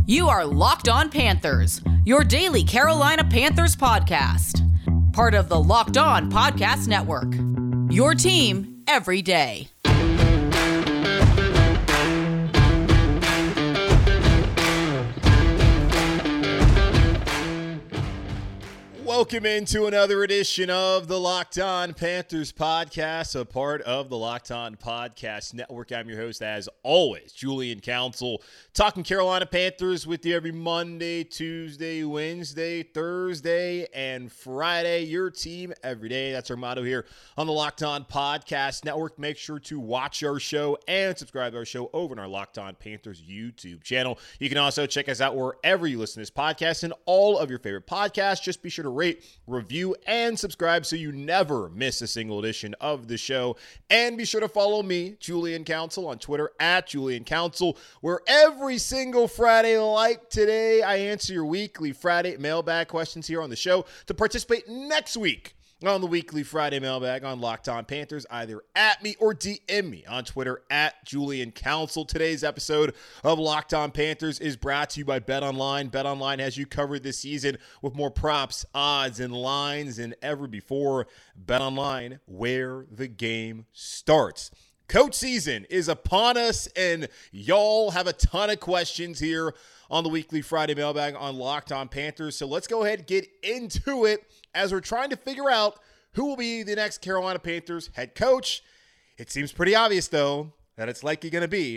You are Locked On Panthers, your daily Carolina Panthers podcast. Part of the Locked On Podcast Network. Your team every day. Welcome into another edition of the Locked On Panthers podcast, a part of the Locked On Podcast Network. I'm your host, as always, Julian Council, talking Carolina Panthers with you every Monday, Tuesday, Wednesday, Thursday, and Friday. Your team every day. That's our motto here on the Locked On Podcast Network. Make sure to watch our show and subscribe to our show over on our Locked On Panthers YouTube channel. You can also check us out wherever you listen to this podcast and all of your favorite podcasts. Just be sure to rate, review, and subscribe so you never miss a single edition of the show. And be sure to follow me, Julian Council, on Twitter at Julian Council, where every single Friday like today, I answer your weekly Friday mailbag questions here on the show. To participate next week on the weekly Friday mailbag on Locked On Panthers, either at me or DM me on Twitter at Julian Council. Today's episode of Locked On Panthers is brought to you by BetOnline. BetOnline has you covered this season with more props, odds, and lines than ever before. BetOnline, where the game starts. Coach season is upon us, and y'all have a ton of questions here on the weekly Friday mailbag on Locked On Panthers. So let's go ahead and get into it as we're trying to figure out who will be the next Carolina Panthers head coach. It seems pretty obvious, though, that it's likely going to be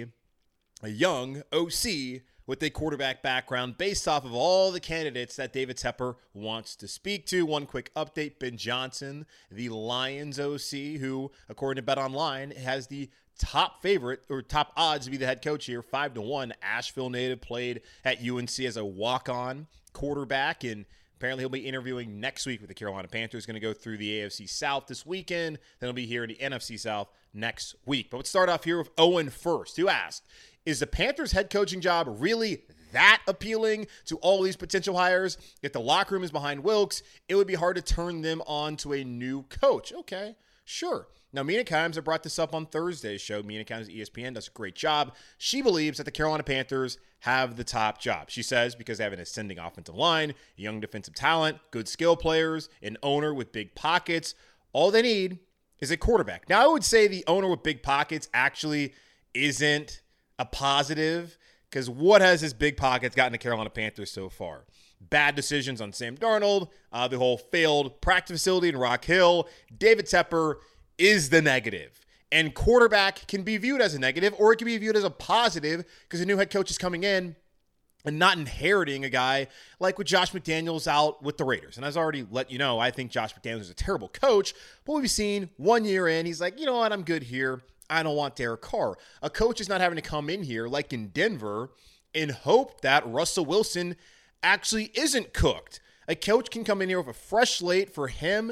a young OC with a quarterback background based off of all the candidates that David Tepper wants to speak to. One quick update, Ben Johnson, the Lions OC, who, according to BetOnline, has the top favorite or top odds to be the head coach here, 5-1. Asheville native, played at UNC as a walk-on quarterback, and apparently he'll be interviewing next week with the Carolina Panthers. Going to go through the AFC South this weekend. Then he'll be here in the NFC South next week. But let's start off here with Owen first, who asked, is the Panthers head coaching job really that appealing to all these potential hires? If the locker room is behind Wilks, it would be hard to turn them on to a new coach. Okay, sure. Now, Mina Kimes, I brought this up on Thursday's show. Mina Kimes at ESPN does a great job. She believes that the Carolina Panthers have the top job. She says because they have an ascending offensive line, young defensive talent, good skill players, an owner with big pockets. All they need is a quarterback. Now, I would say the owner with big pockets actually isn't a positive, because what has his big pockets gotten the Carolina Panthers so far? Bad decisions on Sam Darnold, the whole failed practice facility in Rock Hill. David Tepper is the negative. And quarterback can be viewed as a negative, or it can be viewed as a positive because a new head coach is coming in and not inheriting a guy like with Josh McDaniels out with the Raiders. And as I already let you know, I think Josh McDaniels is a terrible coach, but we've seen 1 year in, he's like, you know what, I'm good here. I don't want Derek Carr. A coach is not having to come in here like in Denver and hope that Russell Wilson actually isn't cooked. A coach can come in here with a fresh slate for him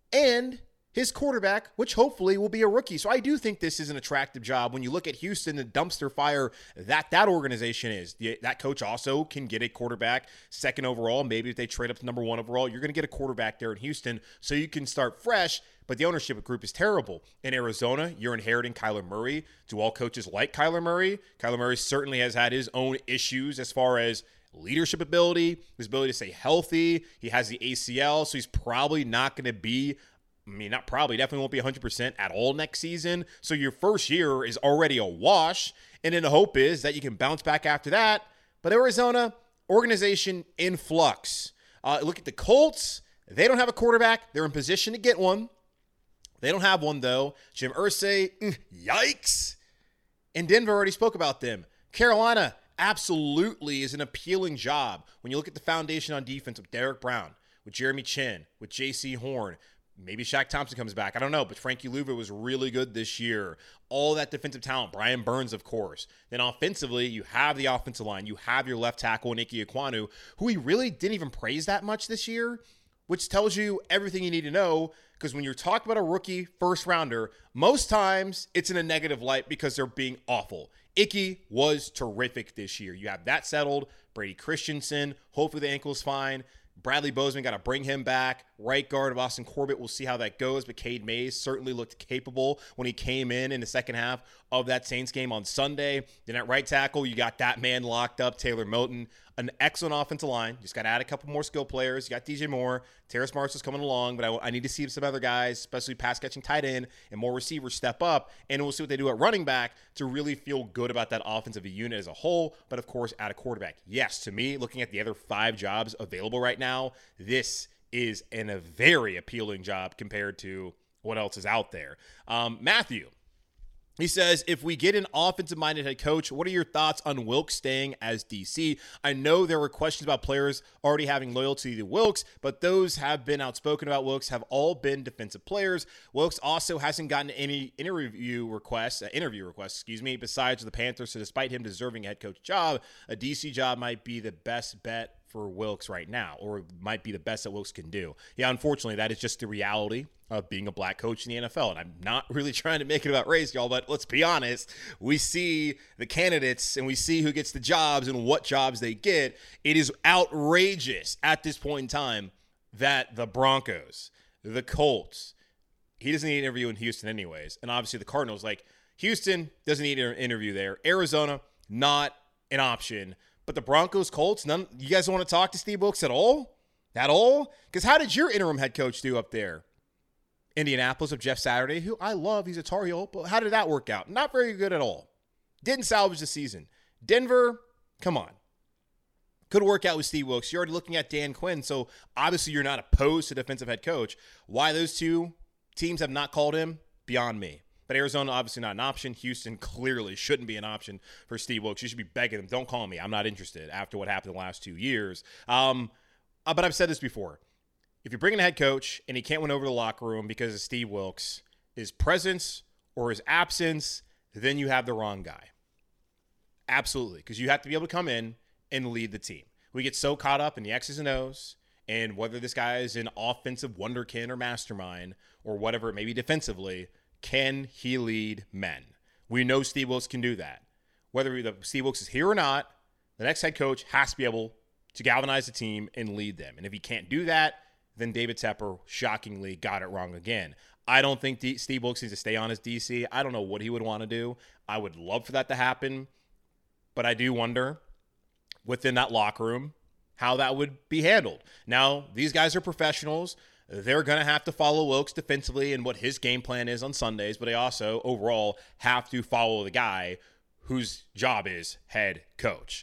and his quarterback, which hopefully will be a rookie. So I do think this is an attractive job. When you look at Houston, the dumpster fire that organization is, that coach also can get a quarterback second overall. Maybe if they trade up to number 1 overall, you're going to get a quarterback there in Houston so you can start fresh. But the ownership group is terrible. In Arizona, you're inheriting Kyler Murray. Do all coaches like Kyler Murray? Kyler Murray certainly has had his own issues as far as leadership ability, his ability to stay healthy. He has the ACL, so he's probably not going to be, not probably, definitely won't be 100% at all next season. So your first year is already a wash. And then the hope is that you can bounce back after that. But Arizona, organization in flux. Look at the Colts. They don't have a quarterback. They're in position to get one. They don't have one, though. Jim Irsay, yikes. And Denver already spoke about them. Carolina absolutely is an appealing job when you look at the foundation on defense with Derek Brown, with Jeremy Chin, with J.C. Horn. Maybe Shaq Thompson comes back. I don't know, but Frankie Louva was really good this year. All that defensive talent. Brian Burns, of course. Then offensively, you have the offensive line. You have your left tackle, Ike Ekwonu, who he really didn't even praise that much this year, which tells you everything you need to know. Because when you're talking about a rookie first rounder, most times it's in a negative light because they're being awful. Icky was terrific this year. You have that settled. Brady Christensen, hopefully the ankle's fine. Bradley Bozeman, got to bring him back. right guard of Austin Corbett. We'll see how that goes, but Cade Mays certainly looked capable when he came in the second half of that Saints game on Sunday. Then at right tackle, you got that man locked up, Taylor Moton. An excellent offensive line. Just got to add a couple more skill players. You got DJ Moore. Terrace Marshall's coming along, but I need to see some other guys, especially pass-catching tight end and more receivers step up, and we'll see what they do at running back to really feel good about that offensive unit as a whole, but of course, at a quarterback. Yes, to me, looking at the other 5 jobs available right now, this is a very appealing job compared to what else is out there. Matthew. He says, if we get an offensive-minded head coach, what are your thoughts on Wilks staying as DC? I know there were questions about players already having loyalty to Wilks, but those have been outspoken about Wilks have all been defensive players. Wilks also hasn't gotten any interview requests, besides the Panthers. So despite him deserving a head coach job, a DC job might be the best bet for Wilks right now, or might be the best that Wilks can do. Yeah, unfortunately, that is just the reality of being a black coach in the NFL. And I'm not really trying to make it about race, y'all, but let's be honest. We see the candidates and we see who gets the jobs and what jobs they get. It is outrageous at this point in time that the Broncos, the Colts, he doesn't need an interview in Houston anyways. And obviously the Cardinals, like Houston doesn't need an interview there. Arizona, not an option. But the Broncos, Colts, none. You guys want to talk to Steve Wilks at all? At all? Because how did your interim head coach do up there? Indianapolis of Jeff Saturday, who I love. He's a Tar Heel. But how did that work out? Not very good at all. Didn't salvage the season. Denver, come on. Could work out with Steve Wilks. You're already looking at Dan Quinn, so obviously you're not opposed to defensive head coach. Why those two teams have not called him, beyond me. But Arizona, obviously not an option. Houston clearly shouldn't be an option for Steve Wilks. You should be begging him, don't call me. I'm not interested after what happened the last 2 years. But I've said this before. If you're bringing a head coach and he can't win over the locker room because of Steve Wilks, his presence or his absence, then you have the wrong guy. Absolutely, because you have to be able to come in and lead the team. We get so caught up in the X's and O's and whether this guy is an offensive wonderkind or mastermind or whatever it may be defensively. Can he lead men? We know Steve Wilks can do that. Whether Steve Wilks is here or not, the next head coach has to be able to galvanize the team and lead them. And if he can't do that, then David Tepper shockingly got it wrong again. I don't think Steve Wilks needs to stay on as DC. I don't know what he would want to do. I would love for that to happen. But I do wonder, within that locker room, how that would be handled. Now, these guys are professionals. They're going to have to follow Wilks defensively and what his game plan is on Sundays, but they also, overall, have to follow the guy whose job is head coach.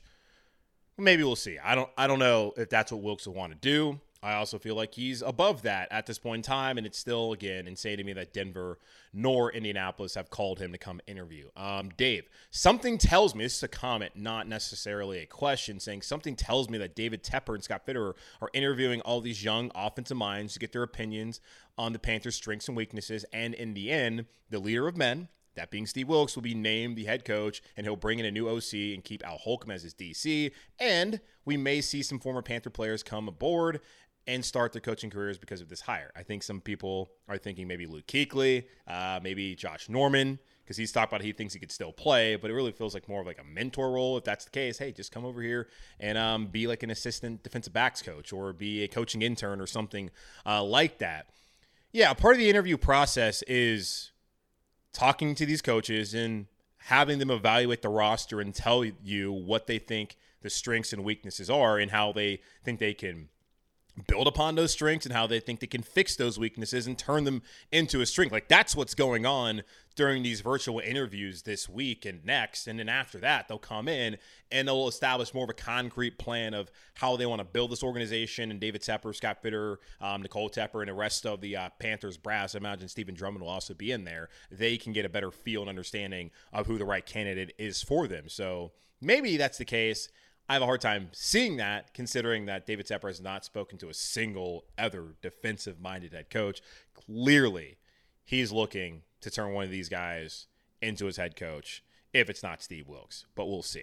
Maybe we'll see. I don't know if that's what Wilks will want to do. I also feel like he's above that at this point in time, and it's still, again, insane to me that Denver nor Indianapolis have called him to come interview. Dave, something tells me, this is a comment, not necessarily a question, saying something tells me that David Tepper and Scott Fitterer are interviewing all these young offensive minds to get their opinions on the Panthers' strengths and weaknesses, and in the end, the leader of men, that being Steve Wilks, will be named the head coach, and he'll bring in a new OC and keep Al Holcomb as his DC, and we may see some former Panther players come aboard and start their coaching careers because of this hire. I think some people are thinking maybe Luke Kuechly, maybe Josh Norman, because he's talked about he thinks he could still play, but it really feels like more of like a mentor role. If that's the case, hey, just come over here and be like an assistant defensive backs coach or be a coaching intern or something like that. Yeah, part of the interview process is talking to these coaches and having them evaluate the roster and tell you what they think the strengths and weaknesses are and how they think they can build upon those strengths and how they think they can fix those weaknesses and turn them into a strength. Like, that's what's going on during these virtual interviews this week and next. And then after that, they'll come in and they'll establish more of a concrete plan of how they want to build this organization. And David Tepper, Scott Fitterer, Nicole Tepper, and the rest of the Panthers brass, I imagine Stephen Drummond will also be in there. They can get a better feel and understanding of who the right candidate is for them. So maybe that's the case. I have a hard time seeing that, considering that David Tepper has not spoken to a single other defensive-minded head coach. Clearly, he's looking to turn one of these guys into his head coach, if it's not Steve Wilks. But we'll see.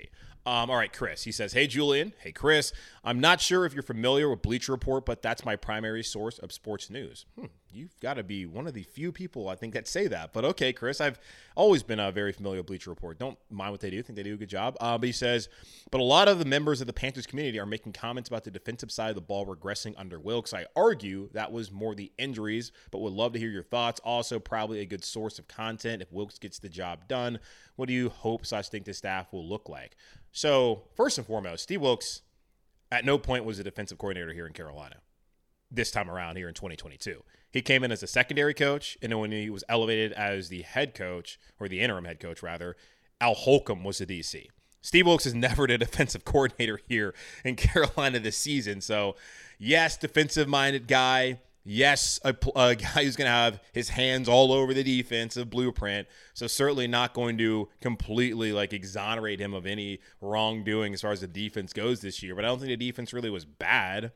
All right, Chris. He says, hey, Julian. Hey, Chris. I'm not sure if you're familiar with Bleacher Report, but that's my primary source of sports news. You've got to be one of the few people, I think, that say that. But okay, Chris, I've always been very familiar with Bleacher Report. Don't mind what they do. I think they do a good job. But he says, but a lot of the members of the Panthers community are making comments about the defensive side of the ball regressing under Wilks. I argue that was more the injuries, but would love to hear your thoughts. Also, probably a good source of content if Wilks gets the job done. What do you hope/think the staff will look like? So, first and foremost, Steve Wilks at no point was a defensive coordinator here in Carolina this time around here in 2022. He came in as a secondary coach, and then when he was elevated as the head coach, or the interim head coach, rather, Al Holcomb was the DC. Steve Wilks is never the defensive coordinator here in Carolina this season. So, yes, defensive-minded guy. Yes, a guy who's going to have his hands all over the defensive blueprint. So certainly not going to completely exonerate him of any wrongdoing as far as the defense goes this year. But I don't think the defense really was bad.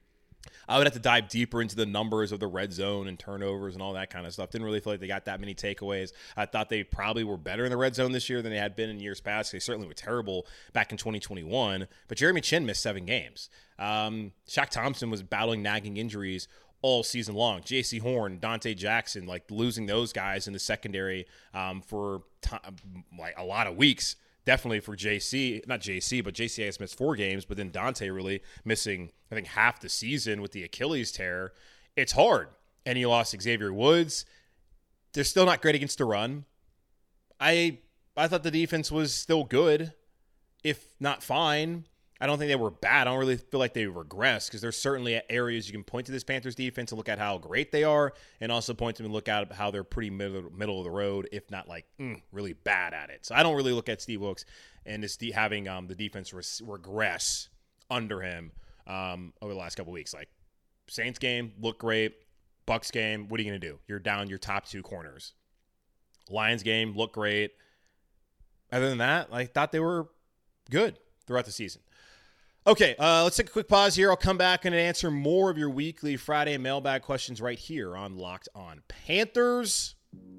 I would have to dive deeper into the numbers of the red zone and turnovers and all that kind of stuff. Didn't really feel like they got that many takeaways. I thought they probably were better in the red zone this year than they had been in years past. They certainly were terrible back in 2021. But Jeremy Chinn missed 7 games. Shaq Thompson was battling nagging injuries all season long. J.C. Horn, Dante Jackson, losing those guys in the secondary for a lot of weeks. Definitely for JC, not JC, but JC has missed 4 games, but then Dante really missing, I think, half the season with the Achilles tear. It's hard. And he lost Xavier Woods. They're still not great against the run. I thought the defense was still good, if not fine. I don't think they were bad. I don't really feel like they regressed because there's certainly areas you can point to this Panthers defense and look at how great they are, and also point to them and look at how they're pretty middle of the road, if not really bad at it. So I don't really look at Steve Wilks and having the defense regress under him over the last couple of weeks. Saints game, look great. Bucks game, what are you going to do? You're down your top 2 corners. Lions game, look great. Other than that, I thought they were good throughout the season. Okay, let's take a quick pause here. I'll come back and answer more of your weekly Friday mailbag questions right here on Locked On Panthers.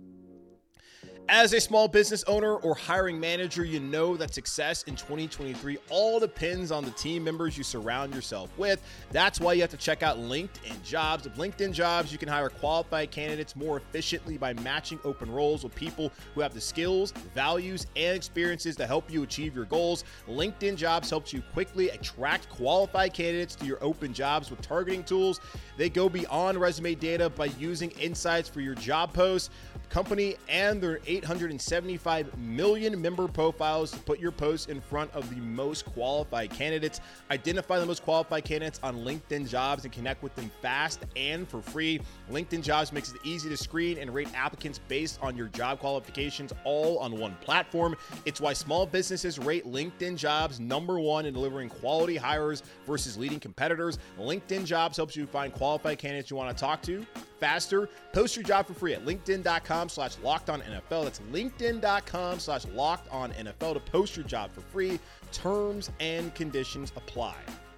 As a small business owner or hiring manager, you know that success in 2023 all depends on the team members you surround yourself with. That's why you have to check out LinkedIn Jobs. With LinkedIn Jobs, you can hire qualified candidates more efficiently by matching open roles with people who have the skills, values, and experiences to help you achieve your goals. LinkedIn Jobs helps you quickly attract qualified candidates to your open jobs with targeting tools. They go beyond resume data by using insights for your job posts, company, and their 875 million member profiles to put your posts in front of the most qualified candidates. Identify the most qualified candidates on LinkedIn Jobs and connect with them fast and for free. LinkedIn Jobs makes it easy to screen and rate applicants based on your job qualifications all on one platform. It's why small businesses rate LinkedIn Jobs #1 in delivering quality hires versus leading competitors. LinkedIn Jobs helps you find qualified candidates you want to talk to faster. Post your job for free at linkedin.com/lockedonnfl. That's linkedin.com/lockedonnfl to post your job for free. Terms and conditions apply.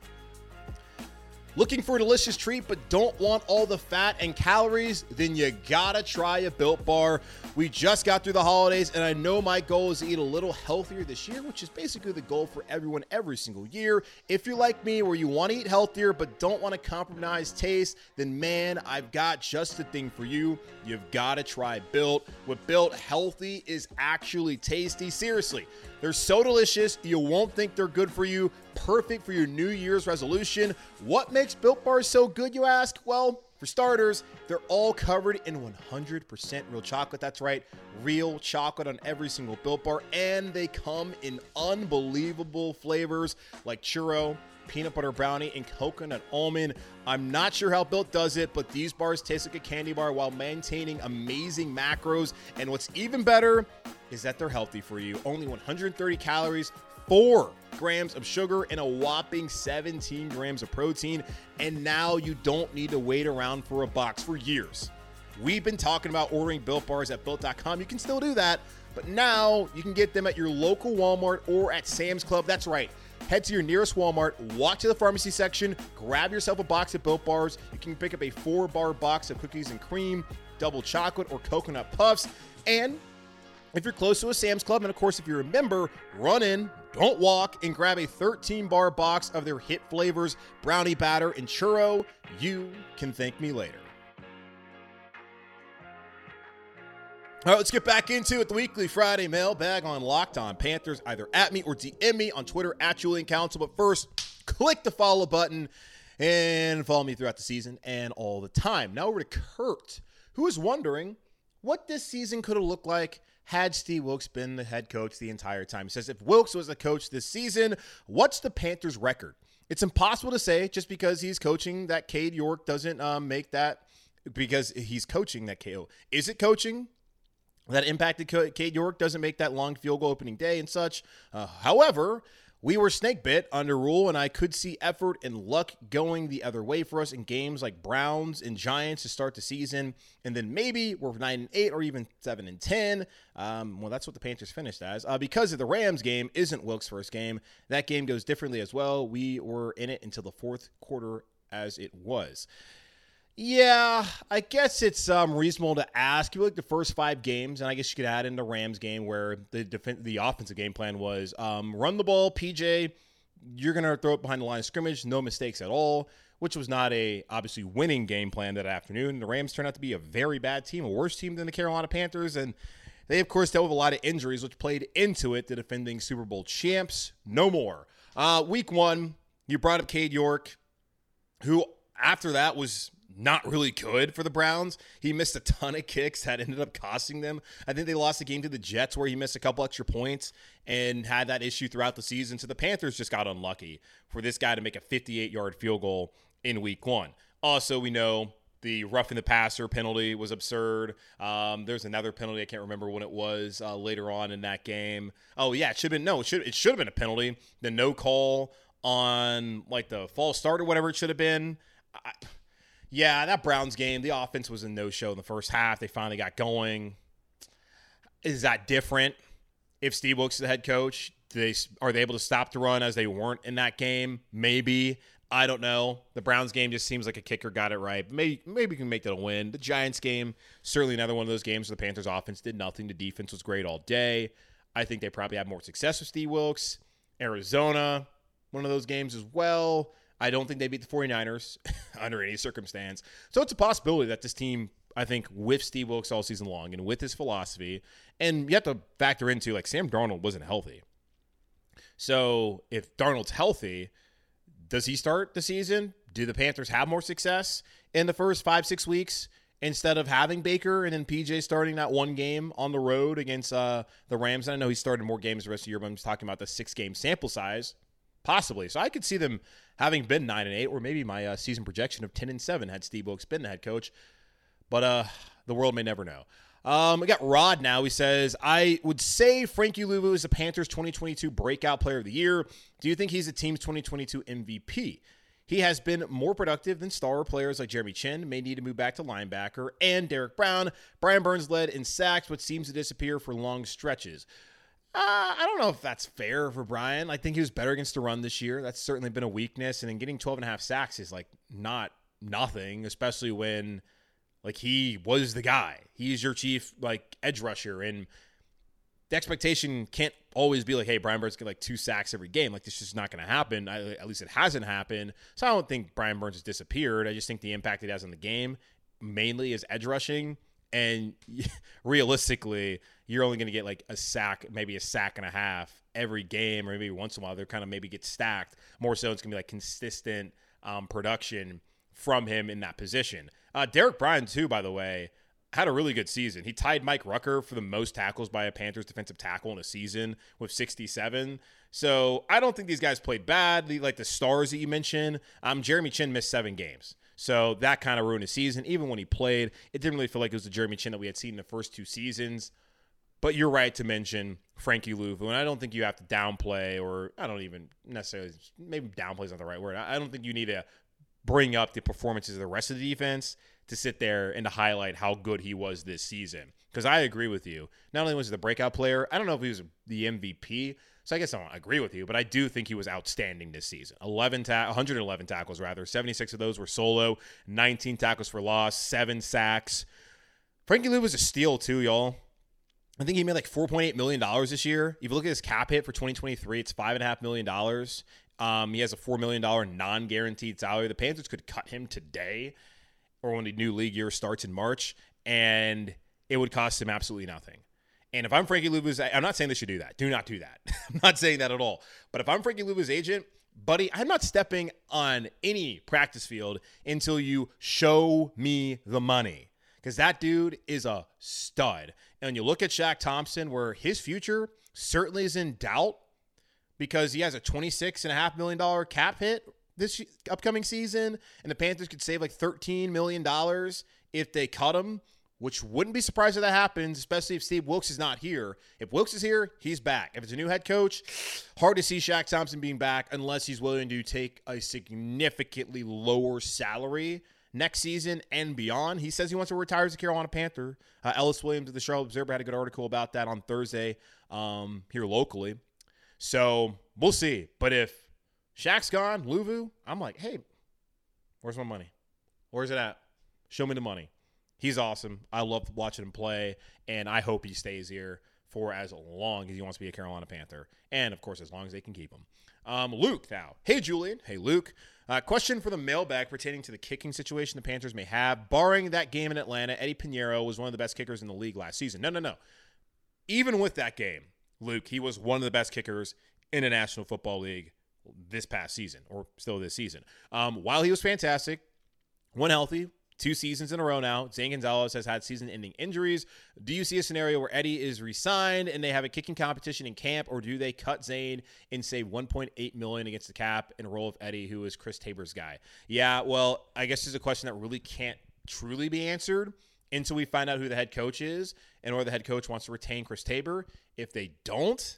Looking for a delicious treat but don't want all the fat and calories? Then you gotta try a Built Bar. We just got through the holidays, and I know my goal is to eat a little healthier this year, which is basically the goal for everyone every single year. If you're like me, where you want to eat healthier but don't want to compromise taste, then man, I've got just the thing for you. You've got to try Built. With Built, healthy is actually tasty. Seriously, they're so delicious, you won't think they're good for you. Perfect for your New Year's resolution. What makes Built Bars so good, you ask? Well, for starters, they're all covered in 100% real chocolate. That's right, real chocolate on every single Built Bar. And they come in unbelievable flavors like churro, peanut butter brownie, and coconut almond. I'm not sure how Built does it, but these bars taste like a candy bar while maintaining amazing macros. And what's even better is that they're healthy for you. Only 130 calories, 4 grams of sugar, and a whopping 17 grams of protein. And now you don't need to wait around for a box. For years, we've been talking about ordering Built Bars at Built.com. You can still do that, but now you can get them at your local Walmart or at Sam's Club. That's right. Head to your nearest Walmart, walk to the pharmacy section, grab yourself a box of Built Bars. You can pick up a 4-bar box of cookies and cream, double chocolate, or coconut puffs. And if you're close to a Sam's Club, and of course, if you're a member, run in, don't walk and grab a 13-bar box of their hit flavors, brownie batter and churro. You can thank me later. All right, let's get back into it. The weekly Friday mailbag on Locked On Panthers. Either at me or DM me on Twitter at Julian Council. But first, click the follow button and follow me throughout the season and all the time. Now over to Kurt, who is wondering what this season could have looked like had Steve Wilks been the head coach the entire time. He says, if Wilks was the coach this season, what's the Panthers' record? It's impossible to say just because he's coaching that Cade York doesn't make that, because he's coaching that KO. Is it coaching that impacted Cade York doesn't make that long field goal opening day and such? However, we were snake bit under Rule, and I could see effort and luck going the other way for us in games like Browns and Giants to start the season, and then maybe we're 9-8 or even 7-10. Well, that's what the Panthers finished as. Because of the Rams game isn't Wilks' first game, that game goes differently as well. We were in it until the fourth quarter as it was. Yeah, I guess it's reasonable to ask. You look at the first 5 games, and I guess you could add in the Rams game where the offensive game plan was run the ball, PJ, you're going to throw it behind the line of scrimmage, no mistakes at all, which was not a obviously winning game plan that afternoon. The Rams turned out to be a very bad team, a worse team than the Carolina Panthers, and they, of course, dealt with a lot of injuries, which played into it. The defending Super Bowl champs, no more. Week 1, you brought up Cade York, who after that was not really good for the Browns. He missed a ton of kicks that ended up costing them. I think they lost the game to the Jets where he missed a couple extra points and had that issue throughout the season. So the Panthers just got unlucky for this guy to make a 58-yard field goal in week 1. Also, we know the roughing the passer penalty was absurd. There's another penalty. I can't remember when it was later on in that game. Oh, yeah, it should have been a penalty. The no call on like the false start or whatever it should have been. Yeah, that Browns game, the offense was a no-show in the first half. They finally got going. Is that different if Steve Wilks is the head coach? Are they able to stop the run as they weren't in that game? Maybe. I don't know. The Browns game just seems like a kicker got it right. Maybe we can make that a win. The Giants game, certainly another one of those games where the Panthers offense did nothing. The defense was great all day. I think they probably have more success with Steve Wilks. Arizona, one of those games as well. I don't think they beat the 49ers under any circumstance. So it's a possibility that this team, I think, with Steve Wilks all season long and with his philosophy, and you have to factor into, like, Sam Darnold wasn't healthy. So if Darnold's healthy, does he start the season? Do the Panthers have more success in the first 5-6 weeks instead of having Baker and then PJ starting that one game on the road against the Rams? And I know he started more games the rest of the year, but I'm just talking about the 6-game sample size. Possibly. So I could see them having been 9-8, or maybe my season projection of 10-7 had Steve Wilks been the head coach. But the world may never know. We got Rod now. He says, I would say Frankie Louvu is the Panthers' 2022 breakout player of the year. Do you think he's the team's 2022 MVP? He has been more productive than star players like Jeremy Chin, may need to move back to linebacker, and Derek Brown. Brian Burns led in sacks, but seems to disappear for long stretches. I don't know if that's fair for Brian. I think he was better against the run this year. That's certainly been a weakness. And then getting 12.5 sacks is like not nothing, especially when like he was the guy. He's your chief like edge rusher. And the expectation can't always be like, hey, Brian Burns get like 2 sacks every game. Like this is just not going to happen. At least it hasn't happened. So I don't think Brian Burns has disappeared. I just think the impact it has on the game mainly is edge rushing. And realistically, you're only going to get like a sack, maybe a sack and a half every game, or maybe once in a while they're kind of maybe get stacked. More so, it's going to be like consistent production from him in that position. Derek Bryan, too, by the way, had a really good season. He tied Mike Rucker for the most tackles by a Panthers defensive tackle in a season with 67. So I don't think these guys played bad. Like the stars that you mentioned, Jeremy Chin missed 7 games. So that kind of ruined his season. Even when he played, it didn't really feel like it was the Jeremy Chin that we had seen in the first 2 seasons. But you're right to mention Frankie Louvu, and I don't think you have to downplay, or I don't even necessarily, maybe downplay is not the right word. I don't think you need to bring up the performances of the rest of the defense to sit there and to highlight how good he was this season. Because I agree with you. Not only was he the breakout player, I don't know if he was the MVP, so I guess I don't agree with you, but I do think he was outstanding this season. 111 tackles, rather. 76 of those were solo, 19 tackles for loss, 7 sacks. Frankie Louvu was a steal, too, y'all. I think he made like $4.8 million this year. If you look at his cap hit for 2023, it's $5.5 million. He has a $4 million non-guaranteed salary. The Panthers could cut him today or when the new league year starts in March, and it would cost him absolutely nothing. And if I'm Frankie Luvu's, I'm not saying they should do that. Do not do that. I'm not saying that at all. But if I'm Frankie Luvu's agent, buddy, I'm not stepping on any practice field until you show me the money. Because that dude is a stud. And you look at Shaq Thompson, where his future certainly is in doubt because he has a $26.5 million cap hit this upcoming season, and the Panthers could save like $13 million if they cut him, which wouldn't be surprised if that happens, especially if Steve Wilks is not here. If Wilks is here, he's back. If it's a new head coach, hard to see Shaq Thompson being back unless he's willing to take a significantly lower salary next season and beyond. He says he wants to retire as a Carolina Panther. Ellis Williams of the Charlotte Observer had a good article about that on Thursday here locally. So we'll see. But if Shaq's gone, Luvu, I'm like, hey, where's my money? Where's it at? Show me the money. He's awesome. I love watching him play, and I hope he stays here for as long as he wants to be a Carolina Panther. And, of course, as long as they can keep him. Luke now. Hey, Julian. Hey, Luke. Question for the mailbag pertaining to the kicking situation the Panthers may have. Barring that game in Atlanta, Eddie Pinheiro was one of the best kickers in the league last season. No. Even with that game, Luke, he was one of the best kickers in the National Football League this past season, or still this season. While he was fantastic, when healthy, 2 seasons in a row now, Zane Gonzalez has had season-ending injuries. Do you see a scenario where Eddie is re-signed and they have a kicking competition in camp, or do they cut Zane and save $1.8 million against the cap in a role of Eddie, who is Chris Tabor's guy? Yeah, well, I guess this is a question that really can't truly be answered until we find out who the head coach is and whether the head coach wants to retain Chris Tabor. If they don't,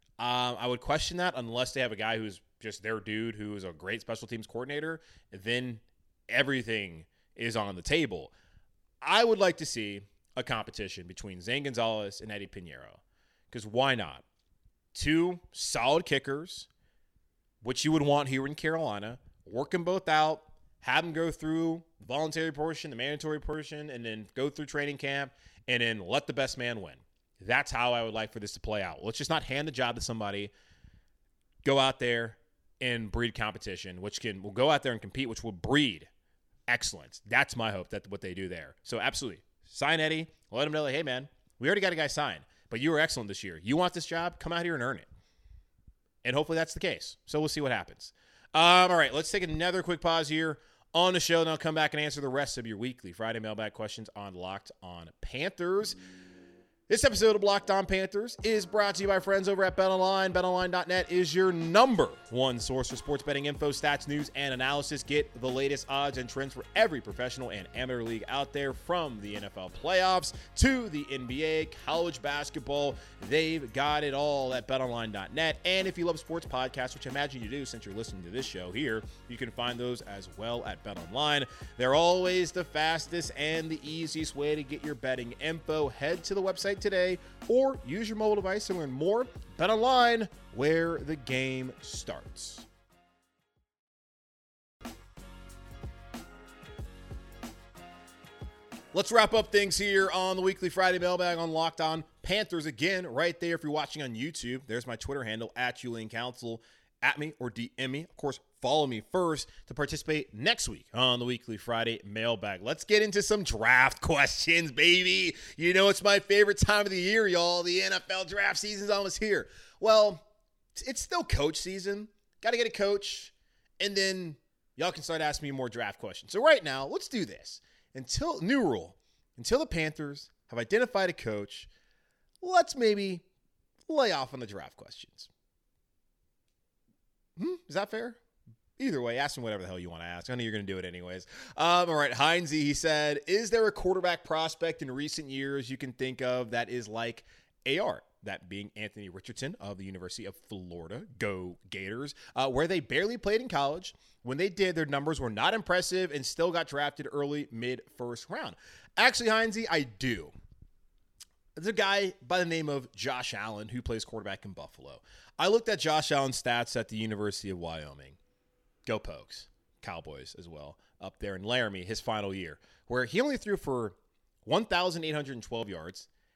I would question that unless they have a guy who's just their dude who is a great special teams coordinator. Then everything is on the table. I would like to see a competition between Zane Gonzalez and Eddie Pinheiro, because why not? 2 solid kickers, which you would want here in Carolina, work them both out, have them go through the voluntary portion, the mandatory portion, and then go through training camp, and then let the best man win. That's how I would like for this to play out. Let's just not hand the job to somebody. Go out there and breed competition, will go out there and compete, which will breed excellence. That's my hope, that what they do there. So absolutely, sign Eddie. Let him know, like, hey, man, we already got a guy signed, but you were excellent this year. You want this job? Come out here and earn it. And hopefully that's the case. So we'll see what happens. All right, let's take another quick pause here on the show, and I'll come back and answer the rest of your weekly Friday mailbag questions on Locked On Panthers. This episode of Locked On Panthers is brought to you by friends over at BetOnline. BetOnline.net is your #1 source for sports betting info, stats, news, and analysis. Get the latest odds and trends for every professional and amateur league out there, from the NFL playoffs to the NBA, college basketball. They've got it all at BetOnline.net. And if you love sports podcasts, which I imagine you do since you're listening to this show here, you can find those as well at BetOnline. They're always the fastest and the easiest way to get your betting info. Head to the website today or use your mobile device to learn more. BetOnline, where the game starts. Let's wrap up things here on the weekly Friday mailbag on Locked On Panthers. Again, right there, if you're watching on YouTube, there's my Twitter handle, @JulianCouncil. At me or DM me. Of course, follow me first to participate next week on the weekly Friday mailbag. Let's get into some draft questions, baby. You know it's my favorite time of the year, y'all. The NFL draft season's almost here. Well, it's still coach season. Got to get a coach, and then y'all can start asking me more draft questions. So right now, let's do this. Until the Panthers have identified a coach, let's maybe lay off on the draft questions. Is that fair? Either way, ask me whatever the hell you want to ask. I know you're going to do it anyways. All right, Heinze, he said, is there a quarterback prospect in recent years you can think of that is like AR? That being Anthony Richardson of the University of Florida. Go Gators. Where they barely played in college. When they did, their numbers were not impressive and still got drafted early, mid-first round. Actually, Heinze, I do. There's a guy by the name of Josh Allen who plays quarterback in Buffalo. I looked at Josh Allen's stats at the University of Wyoming. Go Pokes. Cowboys as well. Up there in Laramie, his final year, where he only threw for 1,812 yards,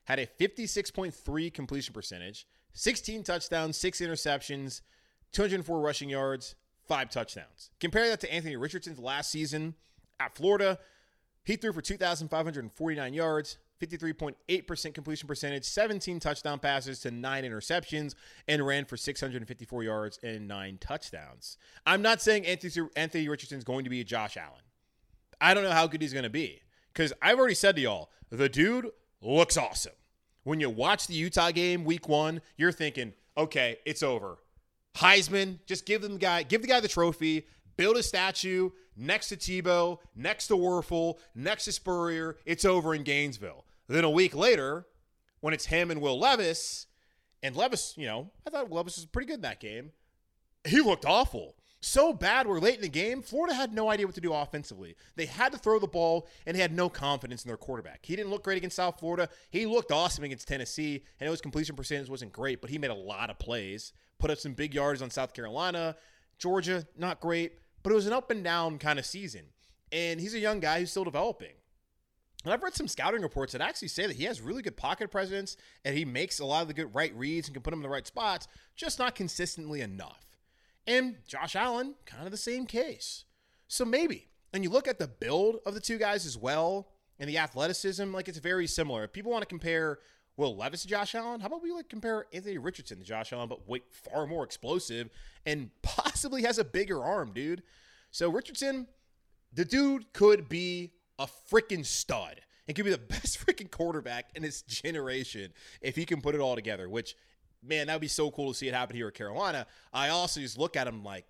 had a 56.3 completion percentage, 16 touchdowns, 6 interceptions, 204 rushing yards, 5 touchdowns. Compare that to Anthony Richardson's last season at Florida. He threw for 2,549 yards, 53.8% completion percentage, 17 touchdown passes to 9 interceptions, and ran for 654 yards and 9 touchdowns. I'm not saying Anthony Richardson's going to be a Josh Allen. I don't know how good he's going to be because I've already said to y'all, the dude looks awesome. When you watch the Utah game week 1, you're thinking, okay, it's over. Heisman, just give the guy the trophy, build a statue next to Tebow, next to Werfel, next to Spurrier. It's over in Gainesville. Then a week later, when it's him and Will Levis, and Levis, I thought Levis was pretty good in that game. He looked awful. So bad we're late in the game, Florida had no idea what to do offensively. They had to throw the ball, and they had no confidence in their quarterback. He didn't look great against South Florida. He looked awesome against Tennessee, and his completion percentage wasn't great, but he made a lot of plays, put up some big yards on South Carolina. Georgia, not great, but it was an up and down kind of season. And he's a young guy who's still developing. And I've read some scouting reports that actually say that he has really good pocket presence, and he makes a lot of the good right reads and can put them in the right spots, just not consistently enough. And Josh Allen, kind of the same case. So maybe. And you look at the build of the two guys as well and the athleticism, it's very similar. If people want to compare Will Levis to Josh Allen, how about we compare Anthony Richardson to Josh Allen, but far more explosive and possibly has a bigger arm, dude. So Richardson, the dude could be a freaking stud. It could be the best freaking quarterback in his generation if he can put it all together, which – man, that would be so cool to see it happen here at Carolina. I also just look at him like,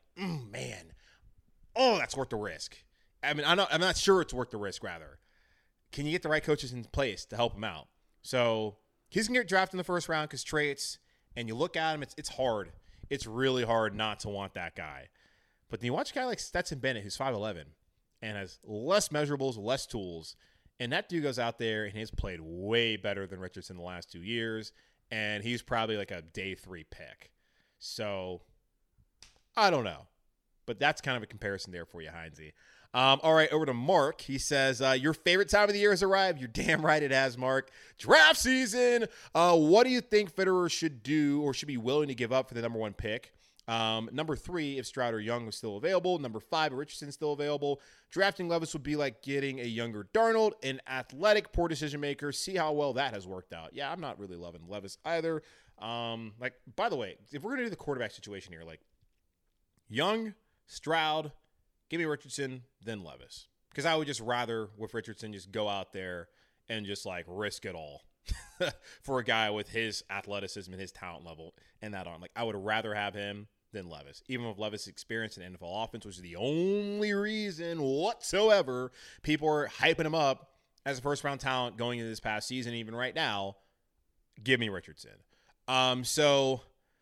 that's worth the risk. I mean, I'm not sure it's worth the risk, rather. Can you get the right coaches in place to help him out? So he's going to get drafted in the first round because traits, and you look at him, it's hard. It's really hard not to want that guy. But then you watch a guy like Stetson Bennett, who's 5'11", and has less measurables, less tools, and that dude goes out there and he's played way better than Richardson the last 2 years. And he's probably a day 3 pick. So, I don't know. But that's kind of a comparison there for you, Heinze. All right, over to Mark. He says, your favorite time of the year has arrived. You're damn right it has, Mark. Draft season. What do you think Federer should do or should be willing to give up for the number 1 pick? Number 3, if Stroud or Young was still available. Number 5, if Richardson's still available. Drafting Levis would be like getting a younger Darnold, an athletic, poor decision maker. See how well that has worked out. Yeah, I'm not really loving Levis either. By the way, if we're going to do the quarterback situation here, Young, Stroud, give me Richardson, then Levis. Because I would just rather, with Richardson, just go out there and just risk it all for a guy with his athleticism and his talent level and that arm. I would rather have him than Levis. Even with Levis' experience in NFL offense, which is the only reason whatsoever people are hyping him up as a first-round talent going into this past season, even right now, give me Richardson. So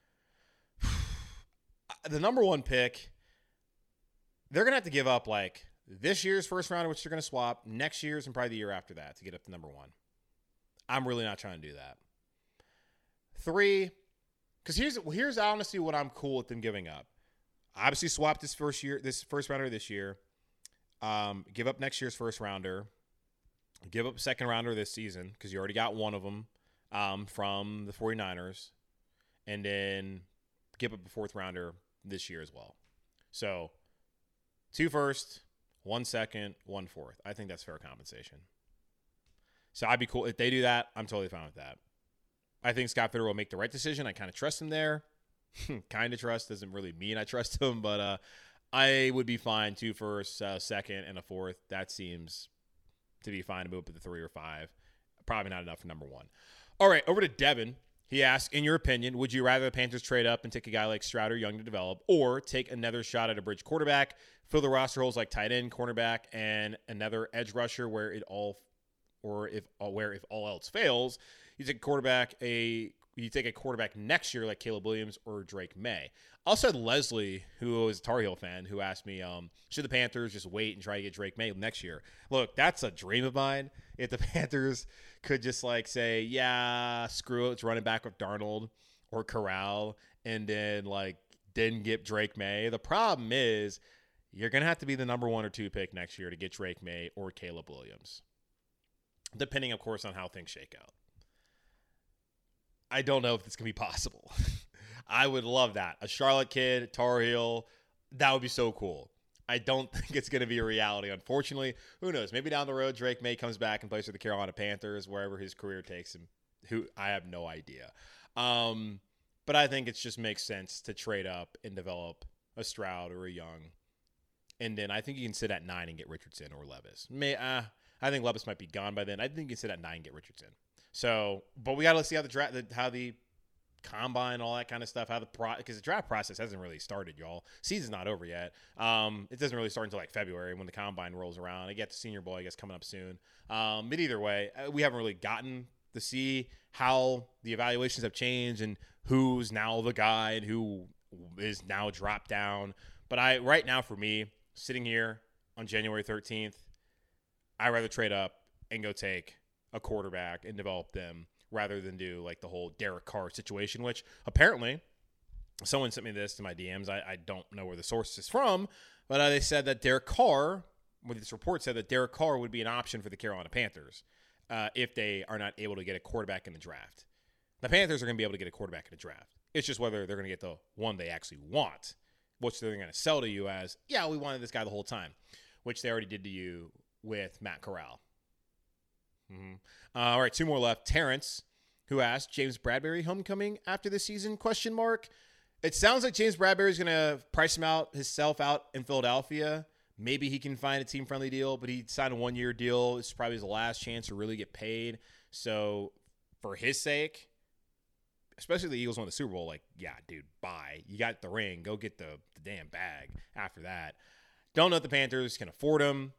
the number 1 pick, they're going to have to give up this year's first round, which they're going to swap, next year's and probably the year after that to get up to number 1. I'm really not trying to do that. 3, because here's honestly what I'm cool with them giving up. Obviously, swap this first rounder this year. Give up next year's first rounder. Give up a second rounder this season because you already got one of them from the 49ers. And then give up a 4th rounder this year as well. So 2 first, 1 second, 1 fourth. I think that's fair compensation. So I'd be cool. If they do that, I'm totally fine with that. I think Scott Fitterer will make the right decision. I kind of trust him there. Kind of trust doesn't really mean I trust him, but I would be fine 2 firsts, second, and a 4th. That seems to be fine to move up to the 3 or 5. Probably not enough for number 1. All right, over to Devin. He asks, in your opinion, would you rather the Panthers trade up and take a guy like Stroud or Young to develop, or take another shot at a bridge quarterback, fill the roster holes like tight end, cornerback, and another edge rusher if all else fails, you take a quarterback next year like Caleb Williams or Drake May. Also had Leslie, who is a Tar Heel fan, who asked me, should the Panthers just wait and try to get Drake May next year? Look, that's a dream of mine. If the Panthers could just say, yeah, screw it, let's run it back with Darnold or Corral, and then didn't get Drake May. The problem is you're going to have to be the number 1 or 2 pick next year to get Drake May or Caleb Williams, depending, of course, on how things shake out. I don't know if it's going to be possible. I would love that. A Charlotte kid, Tar Heel, that would be so cool. I don't think it's going to be a reality, unfortunately. Who knows? Maybe down the road, Drake May comes back and plays for the Carolina Panthers, wherever his career takes him. I have no idea. But I think it just makes sense to trade up and develop a Stroud or a Young. And then I think you can sit at 9 and get Richardson or Levis. I think Levis might be gone by then. I think you can sit at 9 and get Richardson. So, but we got to see how the combine, all that kind of stuff, because the draft process hasn't really started, y'all. Season's not over yet. It doesn't really start until like February when the combine rolls around. I get the Senior Bowl, I guess, coming up soon. But either way, we haven't really gotten to see how the evaluations have changed and who's now the guy and who is now dropped down. But right now, for me, sitting here on January 13th, I'd rather trade up and go take a quarterback and develop them rather than do like the whole Derek Carr situation, which apparently someone sent me this to my DMs. I don't know where the source is from, but they said that Derek Carr, this report said that Derek Carr would be an option for the Carolina Panthers if they are not able to get a quarterback in the draft. The Panthers are going to be able to get a quarterback in the draft. It's just whether they're going to get the one they actually want, which they're going to sell to you as, yeah, we wanted this guy the whole time, which they already did to you with Matt Corral. All right, 2 more left. Terrence, who asked, James Bradberry homecoming after this season, ? It sounds like James Bradberry is going to price himself out in Philadelphia. Maybe he can find a team-friendly deal, but he signed a 1-year deal. It's probably his last chance to really get paid. So for his sake, especially the Eagles won the Super Bowl, like, yeah, dude, bye. You got the ring. Go get the damn bag after that. Don't know if the Panthers can afford him.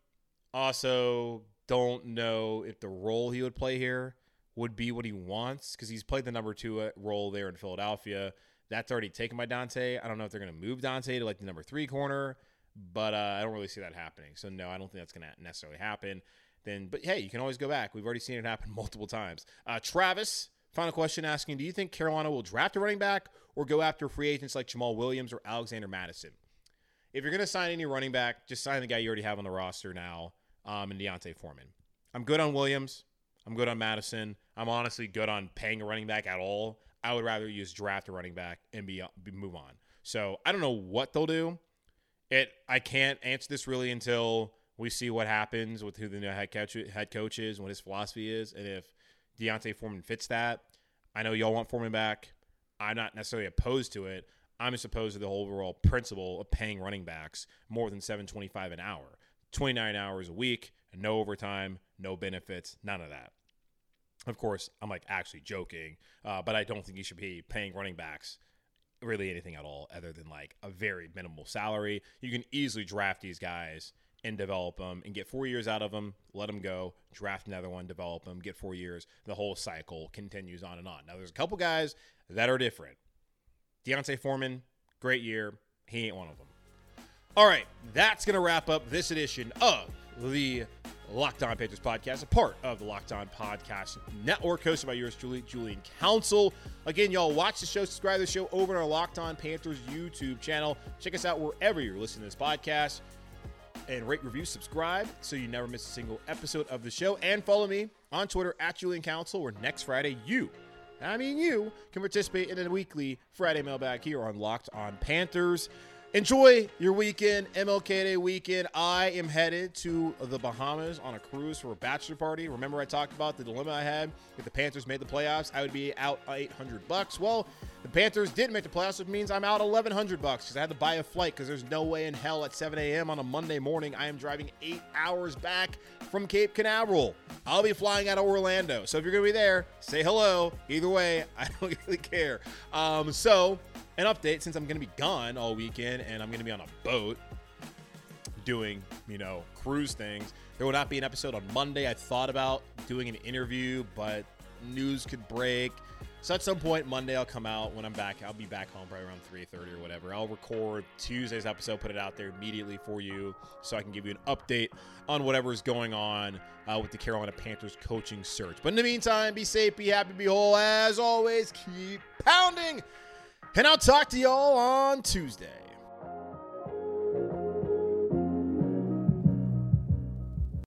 Also, don't know if the role he would play here would be what he wants because he's played the number 2 role there in Philadelphia. That's already taken by Dante. I don't know if they're going to move Dante to like the number 3 corner, but I don't really see that happening. So, no, I don't think that's going to necessarily happen. But, hey, you can always go back. We've already seen it happen multiple times. Travis, final question asking, do you think Carolina will draft a running back or go after free agents like Jamal Williams or Alexander Madison? If you're going to sign any running back, just sign the guy you already have on the roster now. And Deontay Foreman. I'm good on Williams. I'm good on Madison. I'm honestly good on paying a running back at all. I would rather use draft a running back and move on. So I don't know what they'll do. I can't answer this really until we see what happens with who the new head coach is and what his philosophy is, and if Deontay Foreman fits that. I know y'all want Foreman back. I'm not necessarily opposed to it. I'm just opposed to the whole overall principle of paying running backs more than $7.25 an hour. 29 hours a week, no overtime, no benefits, none of that. Of course, I'm like actually joking, but I don't think you should be paying running backs really anything at all other than like a very minimal salary. You can easily draft these guys and develop them and get 4 years out of them, let them go, draft another one, develop them, get 4 years. The whole cycle continues on and on. Now, there's a couple guys that are different. Deontay Foreman, great year. He ain't one of them. All right, that's going to wrap up this edition of the Locked On Panthers podcast, a part of the Locked On Podcast Network, hosted by yours truly, Julian Council. Again, y'all watch the show, subscribe to the show over on our Locked On Panthers YouTube channel. Check us out wherever you're listening to this podcast. And rate, review, subscribe so you never miss a single episode of the show. And follow me on Twitter at Julian Council, where next Friday you can participate in a weekly Friday mailbag here on Locked On Panthers. Enjoy your weekend, MLK Day weekend. I am headed to the Bahamas on a cruise for a bachelor party. Remember I talked about the dilemma I had if the Panthers made the playoffs, I would be out $800. Well, the Panthers didn't make the playoffs, which means I'm out $1,100 because I had to buy a flight because there's no way in hell at 7 a.m. on a Monday morning I am driving 8 hours back from Cape Canaveral. I'll be flying out of Orlando. So if you're going to be there, say hello. Either way, I don't really care. So an update, since I'm going to be gone all weekend and I'm going to be on a boat doing, cruise things, there will not be an episode on Monday. I thought about doing an interview, but news could break. So at some point Monday I'll come out when I'm back. I'll be back home probably around 3:30 or whatever. I'll record Tuesday's episode, put it out there immediately for you so I can give you an update on whatever is going on with the Carolina Panthers coaching search. But in the meantime, be safe, be happy, be whole. As always, keep pounding. And I'll talk to y'all on Tuesday.